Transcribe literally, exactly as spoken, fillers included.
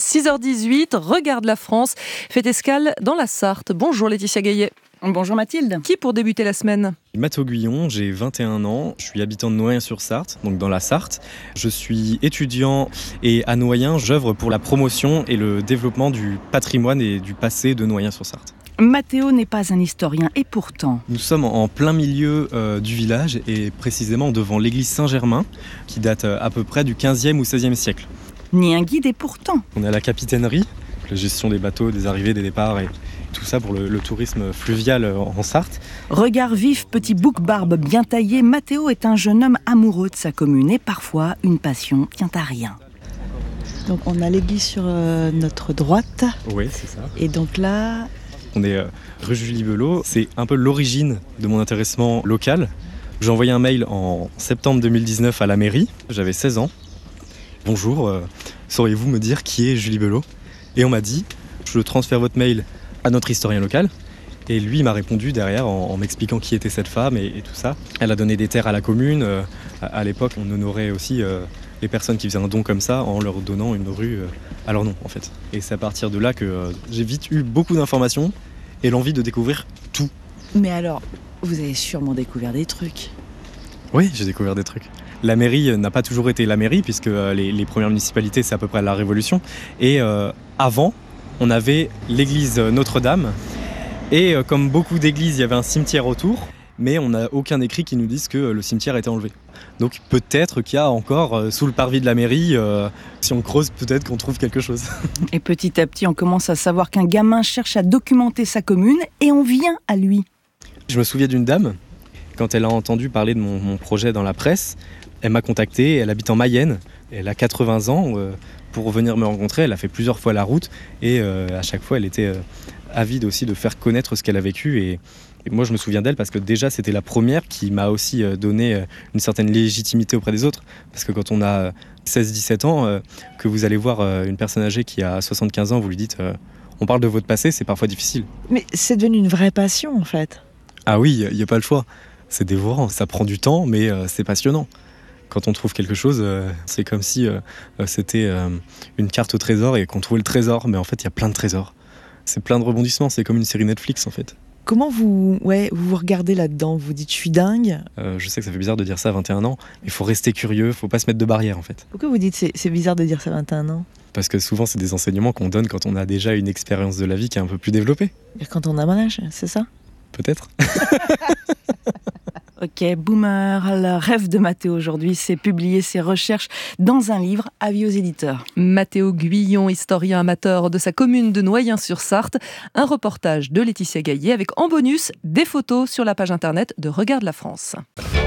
six heures dix-huit, Regarde la France, fait escale dans la Sarthe. Bonjour Laetitia Gaillet. Bonjour Mathilde. Qui pour débuter la semaine ? Mathéo Guyon, j'ai vingt et un ans, je suis habitant de Noyen-sur-Sarthe, donc dans la Sarthe. Je suis étudiant et à Noyen, j'œuvre pour la promotion et le développement du patrimoine et du passé de Noyen-sur-Sarthe. Mathéo n'est pas un historien et pourtant... Nous sommes en plein milieu euh, du village et précisément devant l'église Saint-Germain qui date euh, à peu près du quinzième ou seizième siècle. Ni un guide et pourtant... On est à la capitainerie, la gestion des bateaux, des arrivées, des départs et tout ça pour le, le tourisme fluvial en Sarthe. Regard vif, petit bouc-barbe bien taillé, Mathéo est un jeune homme amoureux de sa commune et parfois une passion tient à rien. Donc on a l'église sur euh, notre droite. Oui, c'est ça. Et donc là... On est euh, rue Julie Belot, c'est un peu l'origine de mon intéressement local. J'ai envoyé un mail en septembre deux mille dix-neuf à la mairie, j'avais seize ans. Bonjour, euh, sauriez-vous me dire qui est Julie Belot ? Et on m'a dit, je transfère votre mail à notre historien local. Et lui, il m'a répondu derrière en, en m'expliquant qui était cette femme et, et tout ça. Elle a donné des terres à la commune. Euh, à, à l'époque, on honorait aussi euh, les personnes qui faisaient un don comme ça en leur donnant une rue euh, à leur nom, en fait. Et c'est à partir de là que euh, j'ai vite eu beaucoup d'informations et l'envie de découvrir tout. Mais alors, vous avez sûrement découvert des trucs. Oui, j'ai découvert des trucs. La mairie n'a pas toujours été la mairie, puisque euh, les, les premières municipalités, c'est à peu près la Révolution. Et euh, avant, on avait l'église Notre-Dame. Et euh, comme beaucoup d'églises, il y avait un cimetière autour. Mais on n'a aucun écrit qui nous dise que le cimetière était enlevé. Donc peut-être qu'il y a encore, euh, sous le parvis de la mairie, euh, si on creuse, peut-être qu'on trouve quelque chose. Et petit à petit, on commence à savoir qu'un gamin cherche à documenter sa commune et on vient à lui. Je me souviens d'une dame, quand elle a entendu parler de mon, mon projet dans la presse, elle m'a contacté, elle habite en Mayenne, elle a quatre-vingts ans. Euh, pour venir me rencontrer, elle a fait plusieurs fois la route et euh, à chaque fois, elle était euh, avide aussi de faire connaître ce qu'elle a vécu. Et, et moi, je me souviens d'elle parce que déjà, c'était la première qui m'a aussi euh, donné euh, une certaine légitimité auprès des autres. Parce que quand on a seize dix-sept ans, euh, que vous allez voir euh, une personne âgée qui a soixante-quinze ans, vous lui dites euh, on parle de votre passé, c'est parfois difficile. Mais c'est devenu une vraie passion, en fait. Ah oui, il n'y a pas le choix. C'est dévorant, ça prend du temps, mais euh, c'est passionnant. Quand on trouve quelque chose, euh, c'est comme si euh, c'était euh, une carte au trésor et qu'on trouvait le trésor. Mais en fait, il y a plein de trésors. C'est plein de rebondissements, c'est comme une série Netflix en fait. Comment vous ouais, vous, vous regardez là-dedans ? Vous dites « je suis dingue ». Euh, je sais que ça fait bizarre de dire ça à vingt et un ans, mais il faut rester curieux, il ne faut pas se mettre de barrière en fait. Pourquoi vous dites c'est, c'est bizarre de dire ça à vingt et un ans ? Parce que souvent, c'est des enseignements qu'on donne quand on a déjà une expérience de la vie qui est un peu plus développée. Et quand on a mon âge, c'est ça ? Peut-être. Ok, Boomer, le rêve de Mathéo aujourd'hui, c'est publier ses recherches dans un livre. Avis aux éditeurs. Mathéo Guyon, historien amateur de sa commune de Noyen-sur-Sarthe. Un reportage de Laetitia Gaillet avec en bonus des photos sur la page internet de Regarde la France.